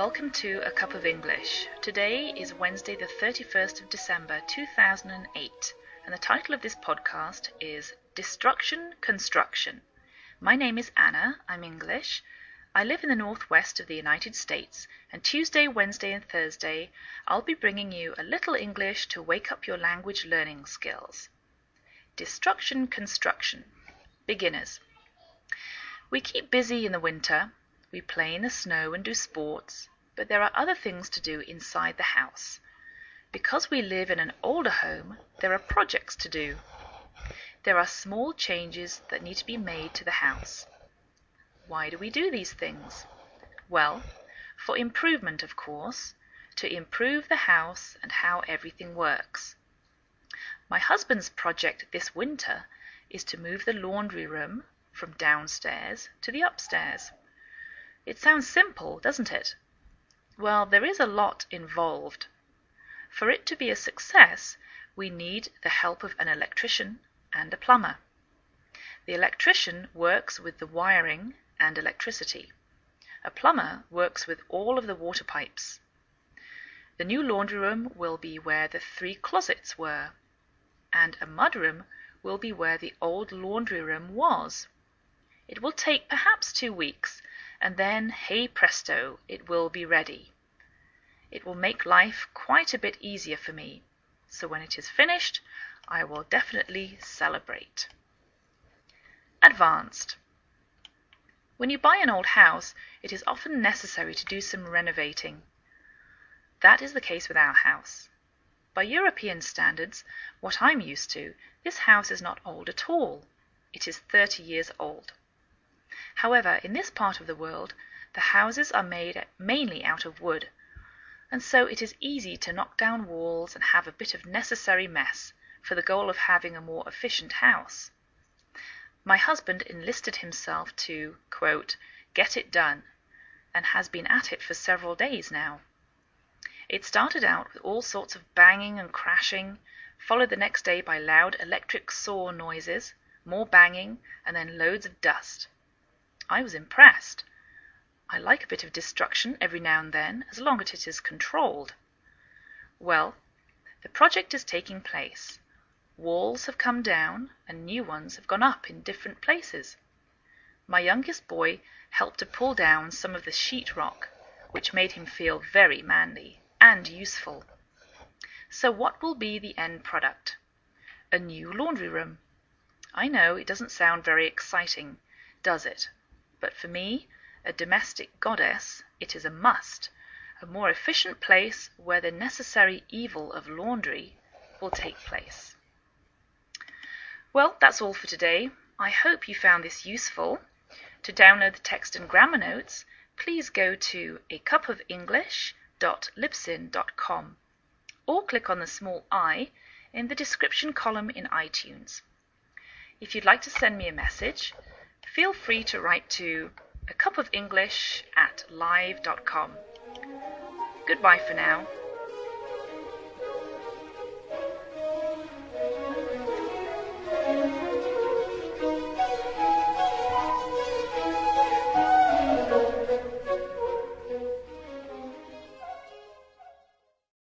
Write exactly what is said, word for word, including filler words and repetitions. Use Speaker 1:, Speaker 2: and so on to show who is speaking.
Speaker 1: welcome to A Cup of English. Today is Wednesday the thirty-first of December two thousand eight, and the title of this podcast is Destruction Construction. My name is Anna, I'm English. I live in the northwest of the United States, and Tuesday, Wednesday and Thursday I'll be bringing you a little English to wake up your language learning skills. Destruction Construction. Beginners. We keep busy in the winter. We play in the snow and do sports, but there are other things to do inside the house. Because we live in an older home, there are projects to do. There are small changes that need to be made to the house. Why do we do these things? Well, for improvement, of course, to improve the house and how everything works. My husband's project this winter is to move the laundry room from downstairs to the upstairs. It sounds simple, doesn't it? Well, there is a lot involved. For it to be a success, we need the help of an electrician and a plumber. The electrician works with the wiring and electricity. A plumber works with all of the water pipes. The new laundry room will be where the three closets were, and a mudroom will be where the old laundry room was. It will take perhaps two weeks, and then, hey presto, it will be ready. It will make life quite a bit easier for me, so when it is finished, I will definitely celebrate. Advanced. When you buy an old house, it is often necessary to do some renovating. That is the case with our house. By European standards, what I'm used to, this house is not old at all. It is thirty years old. However, in this part of the world, the houses are made mainly out of wood, and so it is easy to knock down walls and have a bit of necessary mess for the goal of having a more efficient house. My husband enlisted himself to, quote, get it done, and has been at it for several days now. It started out with all sorts of banging and crashing, followed the next day by loud electric saw noises, more banging, and then loads of dust. I was impressed. I like a bit of destruction every now and then, as long as it is controlled. Well, the project is taking place. Walls have come down, and new ones have gone up in different places. My youngest boy helped to pull down some of the sheetrock, which made him feel very manly and useful. So what will be the end product? A new laundry room. I know it doesn't sound very exciting, does it? But for me, a domestic goddess, it is a must, a more efficient place where the necessary evil of laundry will take place. Well, that's all for today. I hope you found this useful. To download the text and grammar notes, please go to a cup of english dot libsyn dot com or click on the small I in the description column in iTunes. If you'd like to send me a message, feel free to write to a cup of english at live dot com. Goodbye for now.